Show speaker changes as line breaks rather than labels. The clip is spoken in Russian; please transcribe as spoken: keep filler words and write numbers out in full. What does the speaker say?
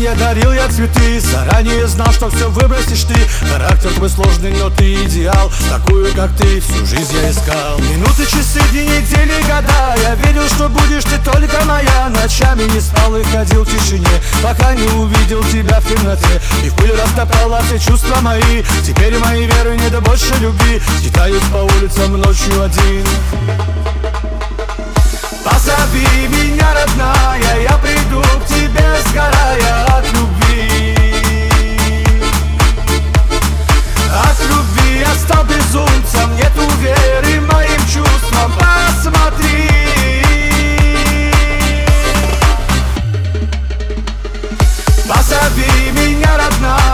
тебе дарил я цветы, заранее знал, что все выбросишь ты. Характер твой сложный, но ты идеал, такую, как ты, всю жизнь я искал. Минуты, часы, дни, недели, года, я верил, что будешь ты только моя. Ночами не спал и ходил в тишине, пока не увидел тебя в темноте. И в пыль растоптала все чувства мои. Теперь моей веры нет больше любви. Скитаюсь по улицам ночью один. Позови меня, родная, я приду к тебе, сгорая от любви. От любви я стал безумцем, нету веры моим чувствам. Посмотри, позови меня, родная.